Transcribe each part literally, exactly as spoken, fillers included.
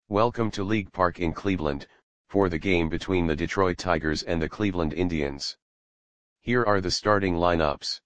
Welcome to League Park in Cleveland, for the game between the Detroit Tigers and the Cleveland Indians. Here are the starting lineups.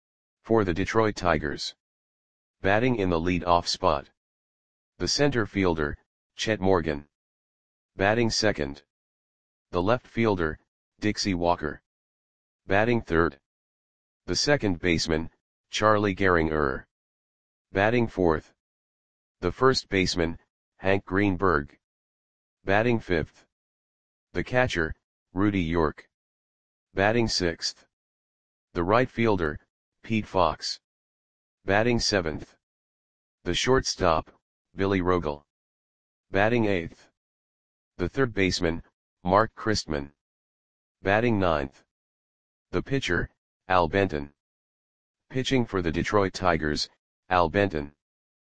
For the Detroit Tigers. Batting in the lead-off spot. The center fielder, Chet Morgan. Batting second. The left fielder, Dixie Walker. Batting third. The second baseman, Charlie Gehringer. Batting fourth. The first baseman, Hank Greenberg. Batting fifth. The catcher, Rudy York. Batting sixth. The right fielder, Pete Fox. Batting seventh. The shortstop, Billy Rogel. Batting eighth. The third baseman, Mark Christman. Batting ninth. The pitcher, Al Benton. Pitching for the Detroit Tigers, Al Benton.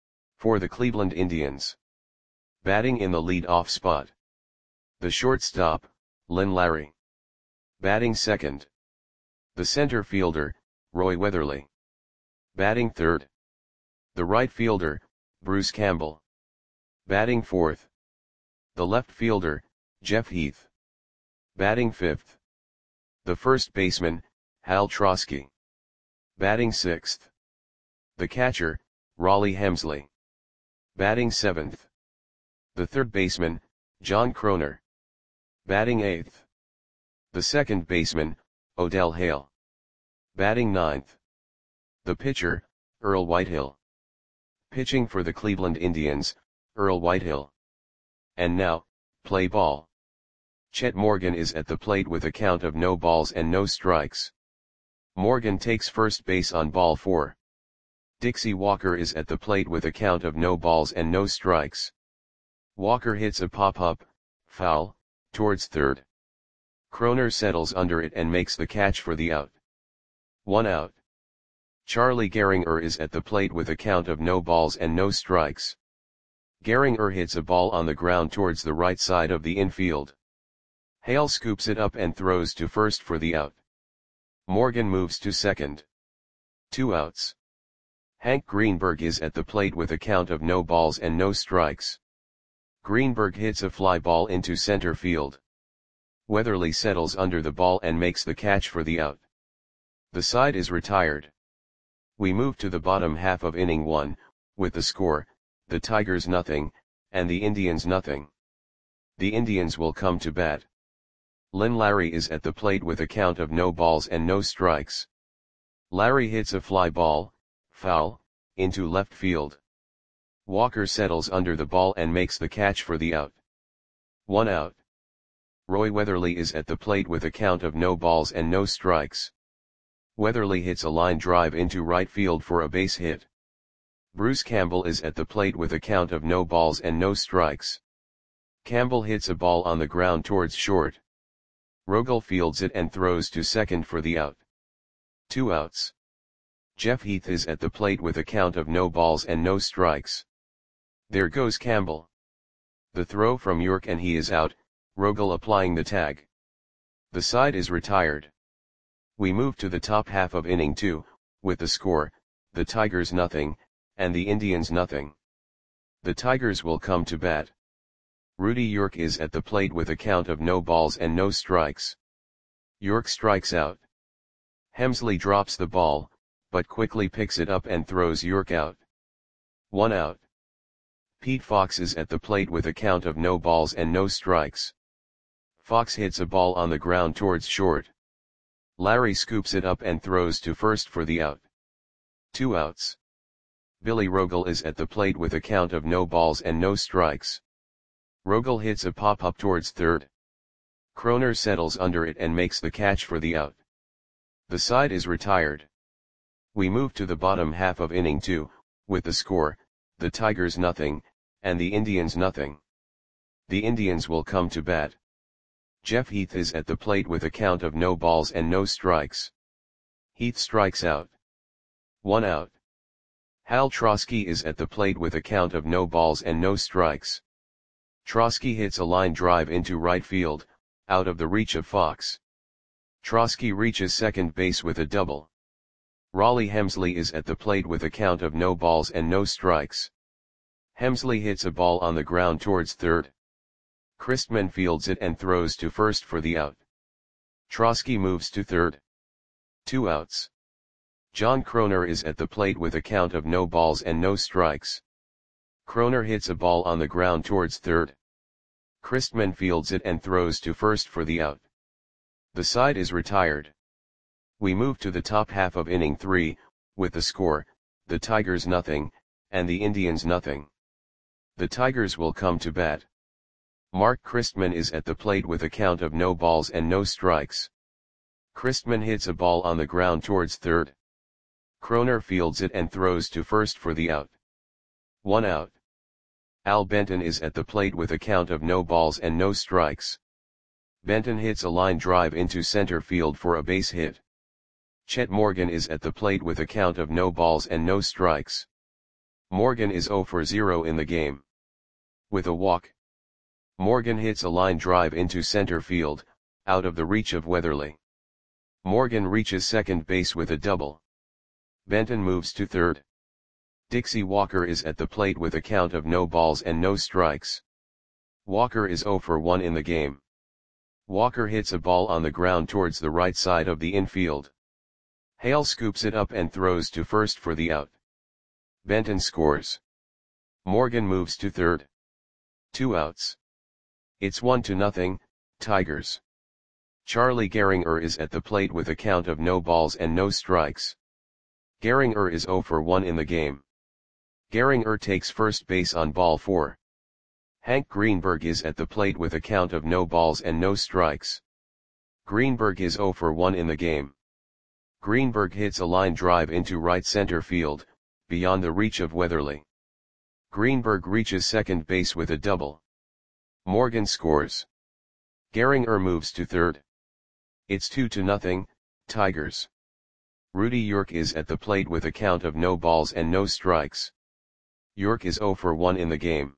For the Cleveland Indians. Batting in the lead-off spot. The shortstop, Lynn Larry. Batting second. The center fielder, Roy Weatherly. Batting third. The right fielder, Bruce Campbell. Batting fourth. The left fielder, Jeff Heath. Batting fifth. The first baseman, Hal Trosky. Batting sixth. The catcher, Rollie Hemsley. Batting seventh. The third baseman, John Kroner. Batting eighth. The second baseman, Odell Hale. Batting ninth. The pitcher, Earl Whitehill. Pitching for the Cleveland Indians, Earl Whitehill. And now, play ball. Chet Morgan is at the plate with a count of no balls and no strikes. Morgan takes first base on ball four. Dixie Walker is at the plate with a count of no balls and no strikes. Walker hits a pop-up, foul, towards third. Kroner settles under it and makes the catch for the out. One out. Charlie Gehringer is at the plate with a count of no balls and no strikes. Gehringer hits a ball on the ground towards the right side of the infield. Hale scoops it up and throws to first for the out. Morgan moves to second. Two outs. Hank Greenberg is at the plate with a count of no balls and no strikes. Greenberg hits a fly ball into center field. Weatherly settles under the ball and makes the catch for the out. The side is retired. We move to the bottom half of inning one, with the score, the Tigers nothing, and the Indians nothing. The Indians will come to bat. Lynn Larry is at the plate with a count of no balls and no strikes. Larry hits a fly ball, foul, into left field. Walker settles under the ball and makes the catch for the out. One out. Roy Weatherly is at the plate with a count of no balls and no strikes. Weatherly hits a line drive into right field for a base hit. Bruce Campbell is at the plate with a count of no balls and no strikes. Campbell hits a ball on the ground towards short. Rogel fields it and throws to second for the out. Two outs. Jeff Heath is at the plate with a count of no balls and no strikes. There goes Campbell. The throw from York and he is out, Rogel applying the tag. The side is retired. We move to the top half of inning two, with the score, the Tigers nothing, and the Indians nothing. The Tigers will come to bat. Rudy York is at the plate with a count of no balls and no strikes. York strikes out. Hemsley drops the ball, but quickly picks it up and throws York out. One out. Pete Fox is at the plate with a count of no balls and no strikes. Fox hits a ball on the ground towards short. Larry scoops it up and throws to first for the out. Two outs. Billy Rogel is at the plate with a count of no balls and no strikes. Rogel hits a pop-up towards third. Kroner settles under it and makes the catch for the out. The side is retired. We move to the bottom half of inning two, with the score, the Tigers nothing, and the Indians nothing. The Indians will come to bat. Jeff Heath is at the plate with a count of no balls and no strikes. Heath strikes out. One out. Hal Trosky is at the plate with a count of no balls and no strikes. Trosky hits a line drive into right field, out of the reach of Fox. Trosky reaches second base with a double. Rollie Hemsley is at the plate with a count of no balls and no strikes. Hemsley hits a ball on the ground towards third. Christman fields it and throws to first for the out. Trotsky moves to third. Two outs. John Kroner is at the plate with a count of no balls and no strikes. Kroner hits a ball on the ground towards third. Christman fields it and throws to first for the out. The side is retired. We move to the top half of inning three, with the score, the Tigers nothing, and the Indians nothing. The Tigers will come to bat. Mark Christman is at the plate with a count of no balls and no strikes. Christman hits a ball on the ground towards third. Kroner fields it and throws to first for the out. One out. Al Benton is at the plate with a count of no balls and no strikes. Benton hits a line drive into center field for a base hit. Chet Morgan is at the plate with a count of no balls and no strikes. Morgan is zero for zero in the game. With a walk, Morgan hits a line drive into center field, out of the reach of Weatherly. Morgan reaches second base with a double. Benton moves to third. Dixie Walker is at the plate with a count of no balls and no strikes. Walker is zero for one in the game. Walker hits a ball on the ground towards the right side of the infield. Hale scoops it up and throws to first for the out. Benton scores. Morgan moves to third. Two outs. It's one to nothing, Tigers. Charlie Gehringer is at the plate with a count of no balls and no strikes. Gehringer is zero for one in the game. Gehringer takes first base on ball four. Hank Greenberg is at the plate with a count of no balls and no strikes. Greenberg is zero for one in the game. Greenberg hits a line drive into right center field, beyond the reach of Weatherly. Greenberg reaches second base with a double. Morgan scores. Gehringer moves to third. It's two to nothing, Tigers. Rudy York is at the plate with a count of no balls and no strikes. York is zero for one in the game.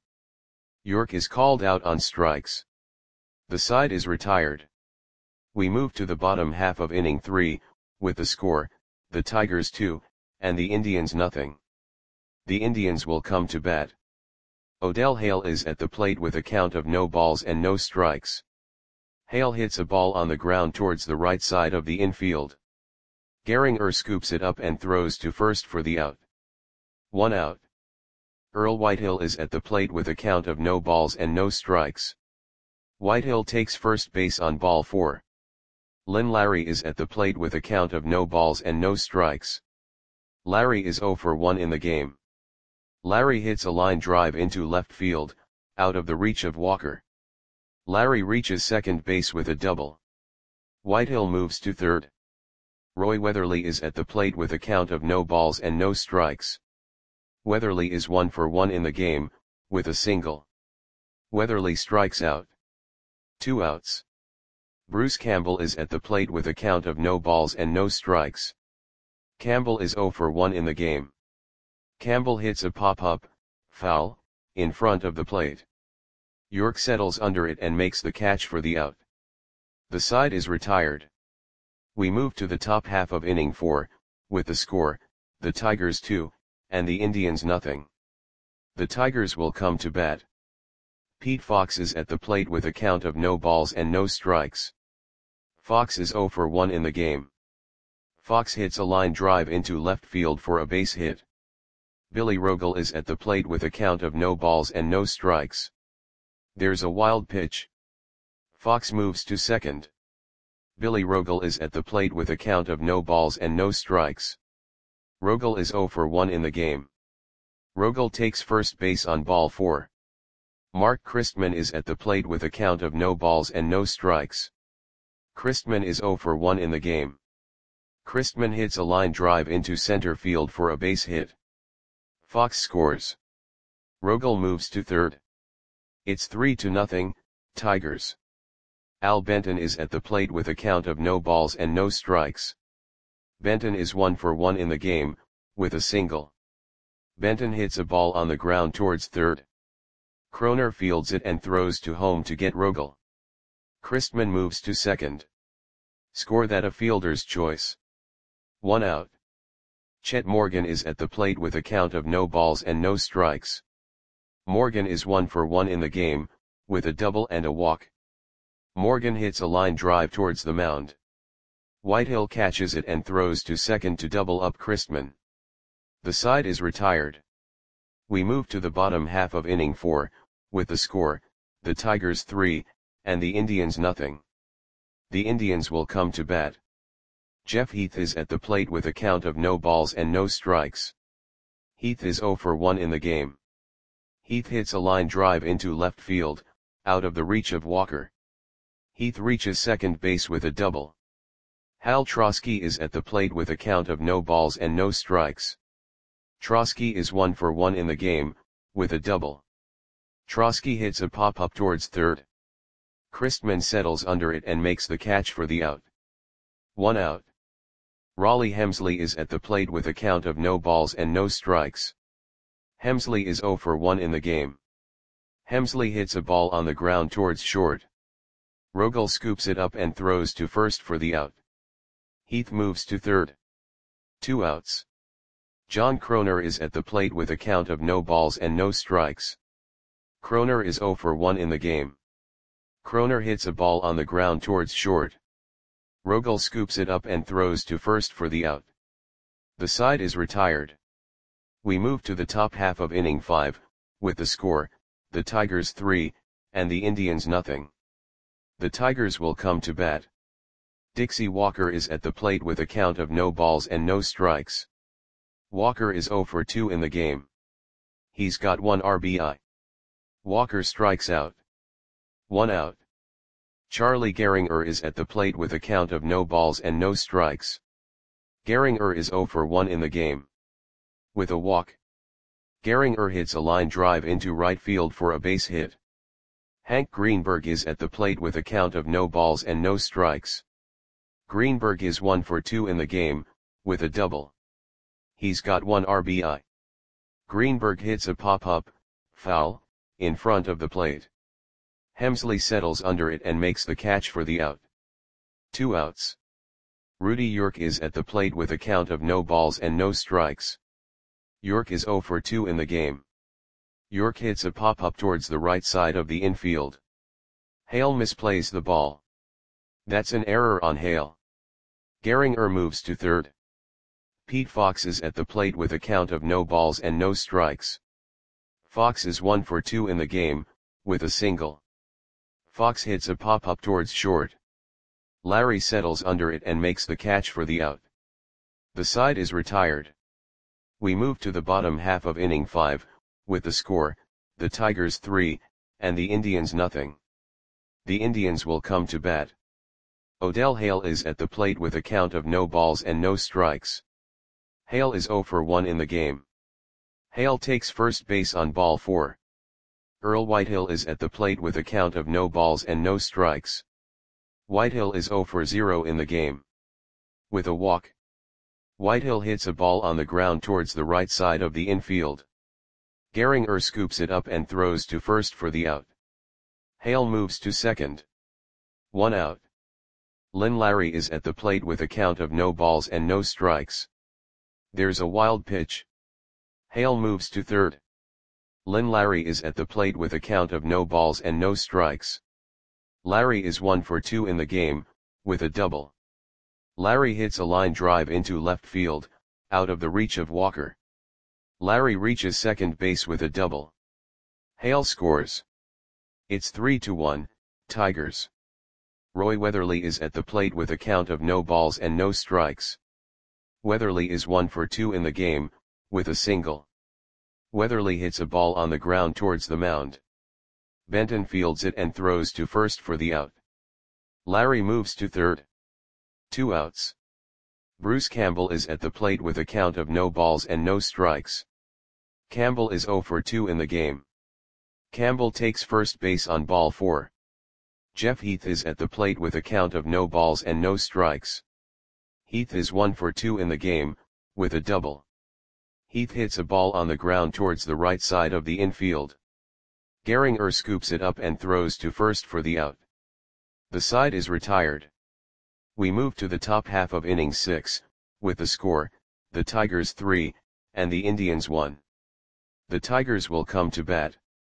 York is called out on strikes. The side is retired. We move to the bottom half of inning three, with the score, the Tigers two, and the Indians nothing. The Indians will come to bat. Odell Hale is at the plate with a count of no balls and no strikes. Hale hits a ball on the ground towards the right side of the infield. Gehringer scoops it up and throws to first for the out. One out. Earl Whitehill is at the plate with a count of no balls and no strikes. Whitehill takes first base on ball four. Lynn Larry is at the plate with a count of no balls and no strikes. Larry is zero for one in the game. Larry hits a line drive into left field, out of the reach of Walker. Larry reaches second base with a double. Whitehill moves to third. Roy Weatherly is at the plate with a count of no balls and no strikes. Weatherly is one for one in the game, with a single. Weatherly strikes out. Two outs. Bruce Campbell is at the plate with a count of no balls and no strikes. Campbell is zero for one in the game. Campbell hits a pop-up, foul, in front of the plate. York settles under it and makes the catch for the out. The side is retired. We move to the top half of inning four, with the score, the Tigers two, and the Indians nothing. The Tigers will come to bat. Pete Fox is at the plate with a count of no balls and no strikes. Fox is zero for one in the game. Fox hits a line drive into left field for a base hit. Billy Rogel is at the plate with a count of no balls and no strikes. There's a wild pitch. Fox moves to second. Billy Rogel is at the plate with a count of no balls and no strikes. Rogel is zero for one in the game. Rogel takes first base on ball four. Mark Christman is at the plate with a count of no balls and no strikes. Christman is zero for one in the game. Christman hits a line drive into center field for a base hit. Fox scores. Rogel moves to third. It's three to nothing, Tigers. Al Benton is at the plate with a count of no balls and no strikes. Benton is one for one in the game, with a single. Benton hits a ball on the ground towards third. Kroner fields it and throws to home to get Rogel. Christman moves to second. Score that a fielder's choice. One out. Chet Morgan is at the plate with a count of no balls and no strikes. Morgan is one for one in the game, with a double and a walk. Morgan hits a line drive towards the mound. Whitehill catches it and throws to second to double up Christman. The side is retired. We move to the bottom half of inning four, with the score, the Tigers three, and the Indians nothing. The Indians will come to bat. Jeff Heath is at the plate with a count of no balls and no strikes. Heath is zero for one in the game. Heath hits a line drive into left field, out of the reach of Walker. Heath reaches second base with a double. Hal Trosky is at the plate with a count of no balls and no strikes. Trosky is one for one in the game, with a double. Trosky hits a pop-up towards third. Christman settles under it and makes the catch for the out. One out. Raleigh Hemsley is at the plate with a count of no balls and no strikes. Hemsley is zero for one in the game. Hemsley hits a ball on the ground towards short. Rogel scoops it up and throws to first for the out. Heath moves to third. Two outs. John Kroner is at the plate with a count of no balls and no strikes. Kroner is zero for one in the game. Kroner hits a ball on the ground towards short. Rogel scoops it up and throws to first for the out. The side is retired. We move to the top half of inning five, with the score, the Tigers three, and the Indians nothing. The Tigers will come to bat. Dixie Walker is at the plate with a count of no balls and no strikes. Walker is zero for two in the game. He's got one R B I. Walker strikes out. One out. Charlie Gehringer is at the plate with a count of no balls and no strikes. Gehringer is zero for one in the game. With a walk. Gehringer hits a line drive into right field for a base hit. Hank Greenberg is at the plate with a count of no balls and no strikes. Greenberg is one for two in the game, with a double. He's got one R B I. Greenberg hits a pop-up, foul, in front of the plate. Hemsley settles under it and makes the catch for the out. Two outs. Rudy York is at the plate with a count of no balls and no strikes. York is zero for two in the game. York hits a pop-up towards the right side of the infield. Hale misplays the ball. That's an error on Hale. Gehringer moves to third. Pete Fox is at the plate with a count of no balls and no strikes. Fox is one for two in the game, with a single. Fox hits a pop-up towards short. Larry settles under it and makes the catch for the out. The side is retired. We move to the bottom half of inning five, with the score, the Tigers three, and the Indians nothing. The Indians will come to bat. Odell Hale is at the plate with a count of no balls and no strikes. Hale is zero for one in the game. Hale takes first base on ball four. Earl Whitehill is at the plate with a count of no balls and no strikes. Whitehill is zero for zero in the game. With a walk. Whitehill hits a ball on the ground towards the right side of the infield. Gehringer scoops it up and throws to first for the out. Hale moves to second. One out. Lynn Larry is at the plate with a count of no balls and no strikes. There's a wild pitch. Hale moves to third. Lynn Larry is at the plate with a count of no balls and no strikes. Larry is one for two in the game, with a double. Larry hits a line drive into left field, out of the reach of Walker. Larry reaches second base with a double. Hale scores. It's three to one, Tigers. Roy Weatherly is at the plate with a count of no balls and no strikes. Weatherly is one for two in the game, with a single. Weatherly hits a ball on the ground towards the mound. Benton fields it and throws to first for the out. Larry moves to third. Two outs. Bruce Campbell is at the plate with a count of no balls and no strikes. Campbell is zero for two in the game. Campbell takes first base on ball four. Jeff Heath is at the plate with a count of no balls and no strikes. Heath is one for two in the game, with a double. Heath hits a ball on the ground towards the right side of the infield. Gehringer scoops it up and throws to first for the out. The side is retired. We move to the top half of inning six, with the score, the Tigers three, and the Indians one. The Tigers will come to bat.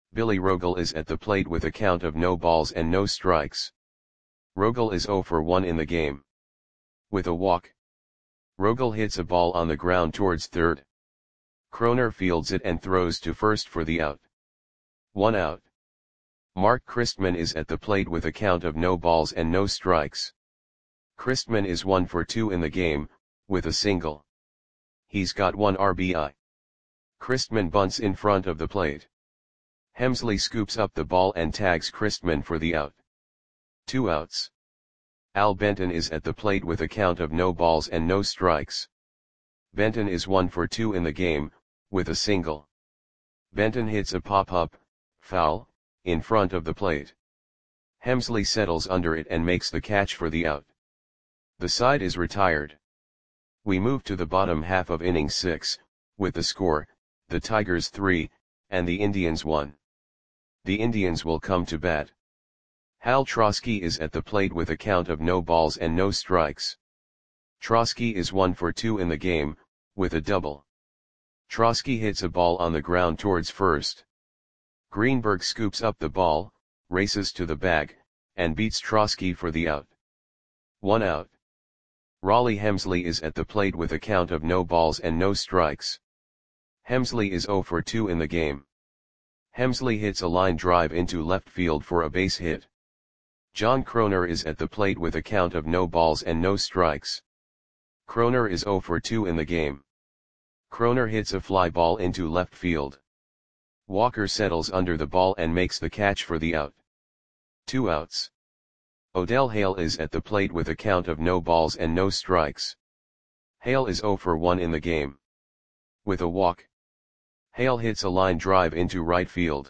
Billy Rogel is at the plate with a count of no balls and no strikes. Rogel is zero for one in the game. With a walk, Rogel hits a ball on the ground towards third. Kroner fields it and throws to first for the out. One out. Mark Christman is at the plate with a count of no balls and no strikes. Christman is one for two in the game, with a single. He's got one R B I. Christman bunts in front of the plate. Hemsley scoops up the ball and tags Christman for the out. Two outs. Al Benton is at the plate with a count of no balls and no strikes. Benton is one for two in the game, with a single. Benton hits a pop-up, foul, in front of the plate. Hemsley settles under it and makes the catch for the out. The side is retired. We move to the bottom half of inning six, with the score, the Tigers three, and the Indians one. The Indians will come to bat. Hal Trosky is at the plate with a count of no balls and no strikes. Trosky is one for two in the game, with a double. Trosky hits a ball on the ground towards first. Greenberg scoops up the ball, races to the bag, and beats Trosky for the out. One out. Raleigh Hemsley is at the plate with a count of no balls and no strikes. Hemsley is zero for two in the game. Hemsley hits a line drive into left field for a base hit. John Kroner is at the plate with a count of no balls and no strikes. Kroner is zero for two in the game. Kroner hits a fly ball into left field. Walker settles under the ball and makes the catch for the out. Two outs. Odell Hale is at the plate with a count of no balls and no strikes. Hale is zero for one in the game. With a walk, Hale hits a line drive into right field.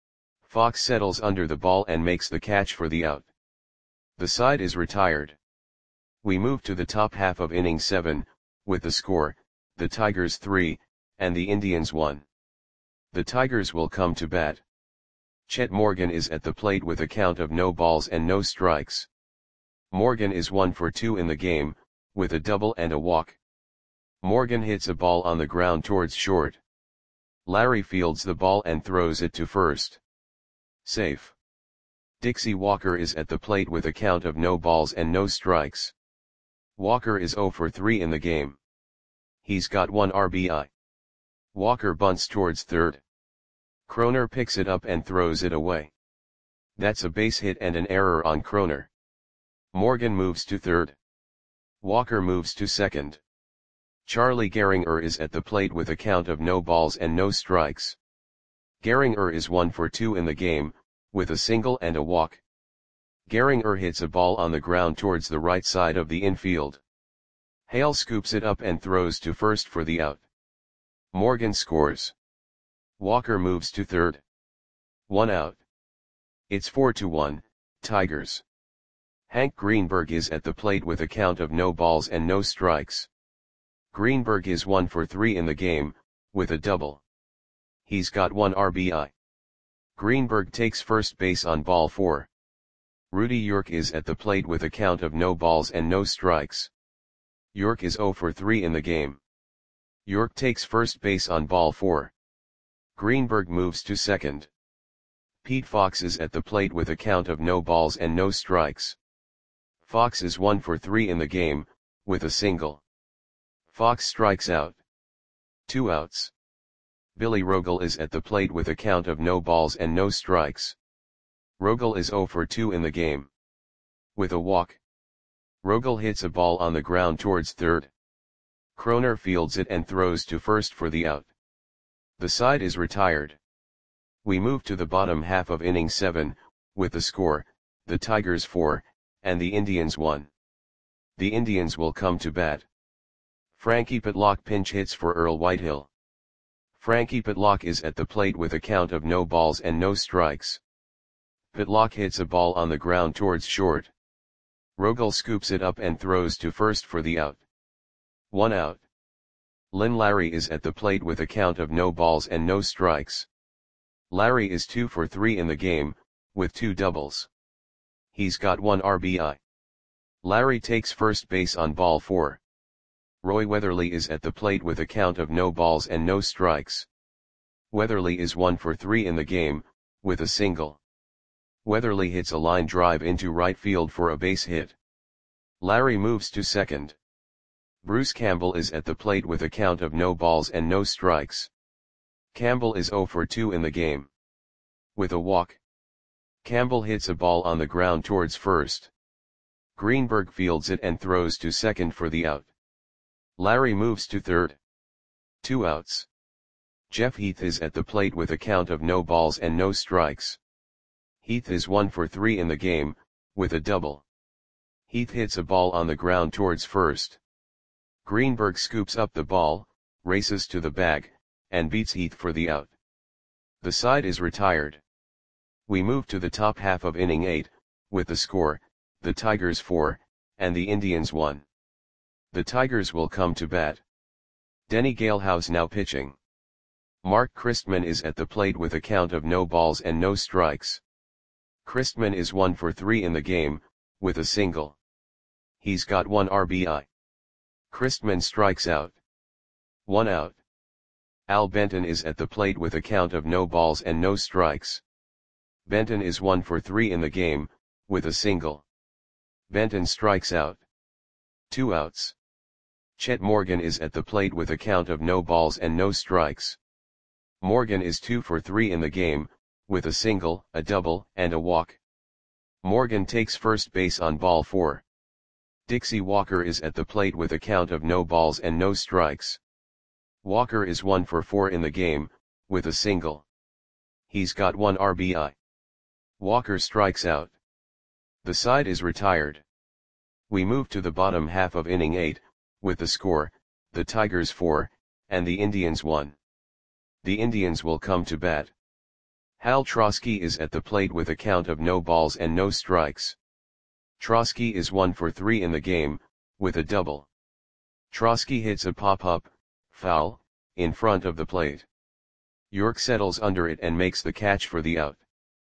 Fox settles under the ball and makes the catch for the out. The side is retired. We move to the top half of inning seven, with the score, the Tigers three, and the Indians one. The Tigers will come to bat. Chet Morgan is at the plate with a count of no balls and no strikes. Morgan is one for two in the game, with a double and a walk. Morgan hits a ball on the ground towards short. Larry fields the ball and throws it to first. Safe. Dixie Walker is at the plate with a count of no balls and no strikes. Walker is zero for three in the game. He's got one R B I. Walker bunts towards third. Kroner picks it up and throws it away. That's a base hit and an error on Kroner. Morgan moves to third. Walker moves to second. Charlie Gehringer is at the plate with a count of no balls and no strikes. Gehringer is one for two in the game, with a single and a walk. Gehringer hits a ball on the ground towards the right side of the infield. Hale scoops it up and throws to first for the out. Morgan scores. Walker moves to third. One out. It's four to one, Tigers. Hank Greenberg is at the plate with a count of no balls and no strikes. Greenberg is one for three in the game, with a double. He's got one R B I. Greenberg takes first base on ball four. Rudy York is at the plate with a count of no balls and no strikes. York is zero for three in the game. York takes first base on ball four. Greenberg moves to second. Pete Fox is at the plate with a count of no balls and no strikes. Fox is one for three in the game, with a single. Fox strikes out. Two outs. Billy Rogel is at the plate with a count of no balls and no strikes. Rogel is zero for two in the game. With a walk, Rogel hits a ball on the ground towards third. Kroner fields it and throws to first for the out. The side is retired. We move to the bottom half of inning seven, with the score, the Tigers four, and the Indians one. The Indians will come to bat. Frankie Pitlock pinch hits for Earl Whitehill. Frankie Pitlock is at the plate with a count of no balls and no strikes. Pitlock hits a ball on the ground towards short. Rogel scoops it up and throws to first for the out. One out. Lynn Larry is at the plate with a count of no balls and no strikes. Larry is two for three in the game, with two doubles. He's got one R B I. Larry takes first base on ball four. Roy Weatherly is at the plate with a count of no balls and no strikes. Weatherly is one for three in the game, with a single. Weatherly hits a line drive into right field for a base hit. Larry moves to second. Bruce Campbell is at the plate with a count of no balls and no strikes. Campbell is oh for two in the game. With a walk. Campbell hits a ball on the ground towards first. Greenberg fields it and throws to second for the out. Larry moves to third. Two outs. Jeff Heath is at the plate with a count of no balls and no strikes. Heath is one for three in the game, with a double. Heath hits a ball on the ground towards first. Greenberg scoops up the ball, races to the bag, and beats Heath for the out. The side is retired. We move to the top half of inning eight, with the score, the Tigers four, and the Indians one. The Tigers will come to bat. Denny Galehouse now pitching. Mark Christman is at the plate with a count of no balls and no strikes. Christman is one for three in the game, with a single. He's got one R B I. Christman strikes out. One out. Al Benton is at the plate with a count of no balls and no strikes. Benton is one for three in the game, with a single. Benton strikes out. Two outs. Chet Morgan is at the plate with a count of no balls and no strikes. Morgan is two for three in the game, with a single, a double, and a walk. Morgan takes first base on ball four. Dixie Walker is at the plate with a count of no balls and no strikes. Walker is one for four in the game, with a single. He's got one R B I. Walker strikes out. The side is retired. We move to the bottom half of inning eight, with the score, the Tigers four, and the Indians one. The Indians will come to bat. Hal Trosky is at the plate with a count of no balls and no strikes. Trosky is one for three in the game, with a double. Trosky hits a pop-up, foul, in front of the plate. York settles under it and makes the catch for the out.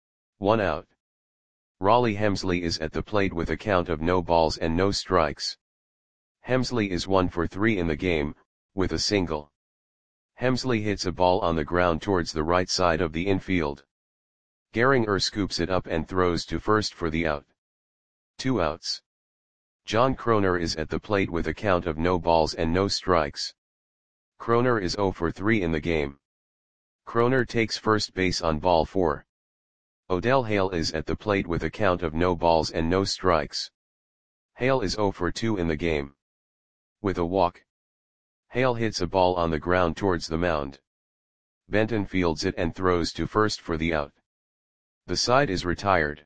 One out. Raleigh Hemsley is at the plate with a count of no balls and no strikes. Hemsley is one for three in the game, with a single. Hemsley hits a ball on the ground towards the right side of the infield. Gehringer scoops it up and throws to first for the out. Two outs. John Kroner is at the plate with a count of no balls and no strikes. Kroner is oh for three in the game. Kroner takes first base on ball four. Odell Hale is at the plate with a count of no balls and no strikes. Hale is oh for two in the game. With a walk. Hale hits a ball on the ground towards the mound. Benton fields it and throws to first for the out. The side is retired.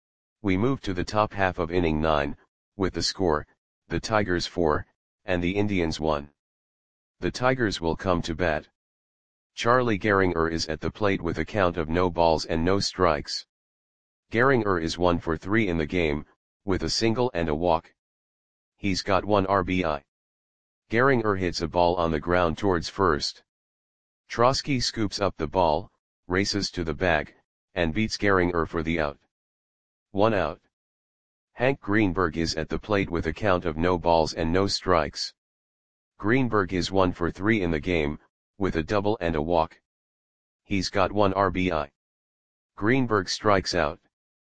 We move to the top half of inning nine, with the score, the Tigers four, and the Indians one. The Tigers will come to bat. Charlie Gehringer is at the plate with a count of no balls and no strikes. Gehringer is one for three in the game, with a single and a walk. He's got one R B I. Gehringer hits a ball on the ground towards first. Trosky scoops up the ball, races to the bag, and beats Gehringer for the out. One out. Hank Greenberg is at the plate with a count of no balls and no strikes. Greenberg is one for three in the game, with a double and a walk. He's got one R B I. Greenberg strikes out.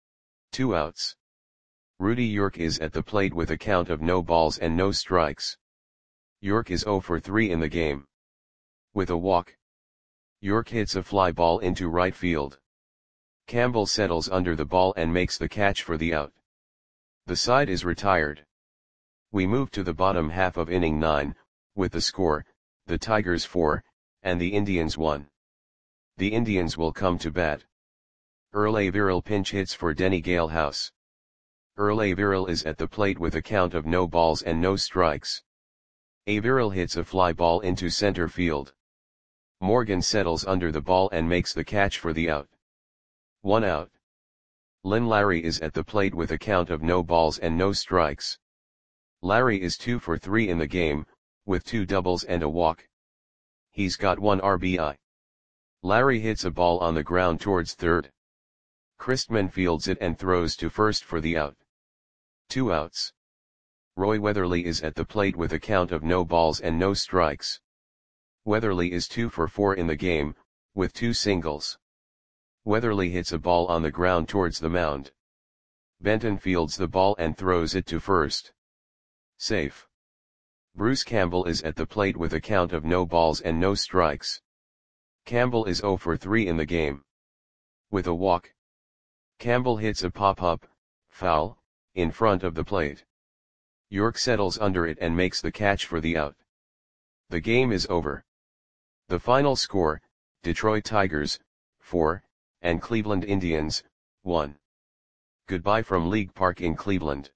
Two outs. Rudy York is at the plate with a count of no balls and no strikes. York is oh for three in the game. With a walk. York hits a fly ball into right field. Campbell settles under the ball and makes the catch for the out. The side is retired. We move to the bottom half of inning nine, with the score, the Tigers four, and the Indians one. The Indians will come to bat. Earl Averill pinch hits for Denny Galehouse. Earl Averill is at the plate with a count of no balls and no strikes. Averill hits a fly ball into center field. Morgan settles under the ball and makes the catch for the out. One out. Lynn Larry is at the plate with a count of no balls and no strikes. Larry is two for three in the game, with two doubles and a walk. He's got one R B I. Larry hits a ball on the ground towards third. Christman fields it and throws to first for the out. Two outs. Roy Weatherly is at the plate with a count of no balls and no strikes. Weatherly is two for four in the game, with two singles. Weatherly hits a ball on the ground towards the mound. Benton fields the ball and throws it to first. Safe. Bruce Campbell is at the plate with a count of no balls and no strikes. Campbell is zero for three in the game. With a walk, Campbell hits a pop-up, foul, in front of the plate. York settles under it and makes the catch for the out. The game is over. The final score, Detroit Tigers, four, and Cleveland Indians, one. Goodbye from League Park in Cleveland.